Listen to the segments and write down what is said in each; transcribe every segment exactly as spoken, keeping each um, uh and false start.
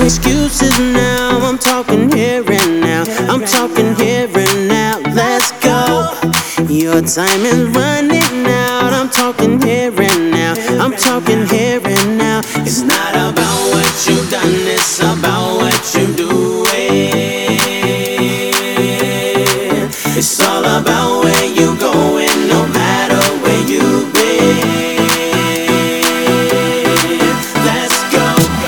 excuses now. I'm talking here and now. I'm talking here and now. Let's go. Your time is running out. I'm talking here and now. I'm talking here and now. It's not about what you've done, it's about what you're doing. It's all about where you're going, no matter where you've been. Let's go.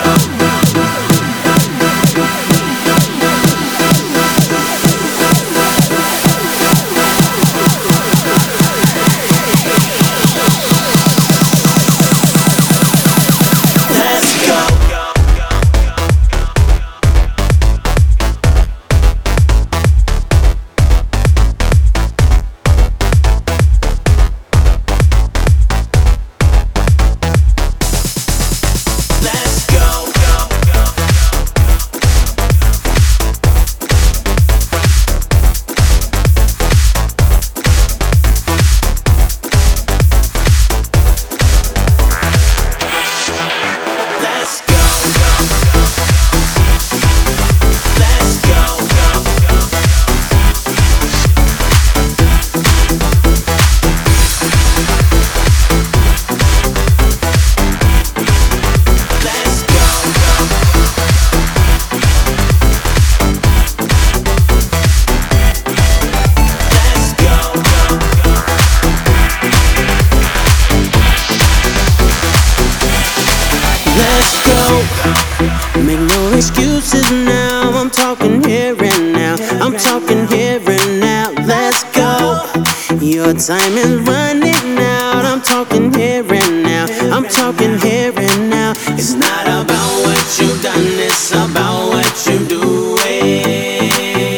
Make no excuses now. I'm talking here and now. I'm talking here and now. Let's go. Your time is running out. I'm talking here and now. I'm talking here and now. It's not about what you've done, it's about what you're doing.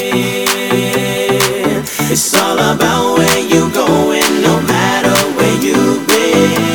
It's all about where you're going, no matter where you've been.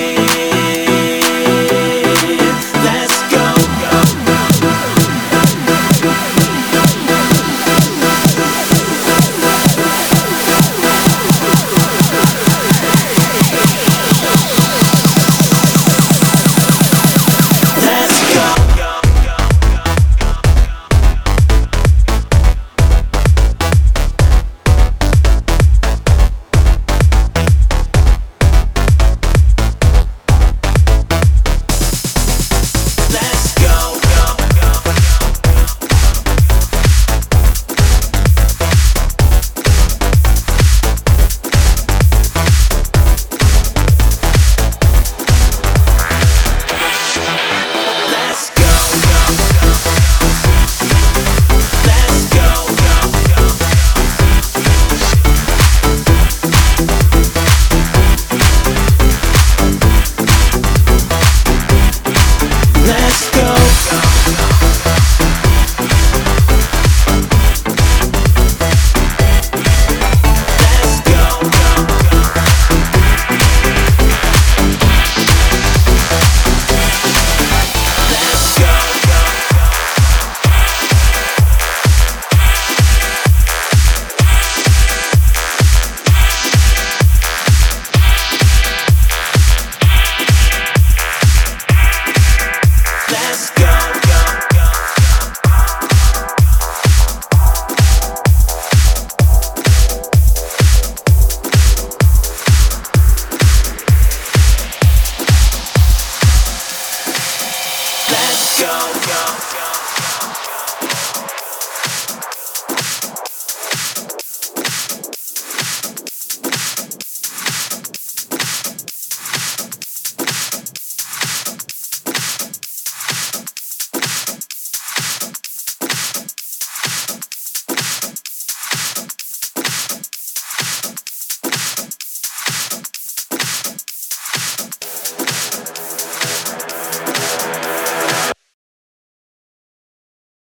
Let's go, go, go.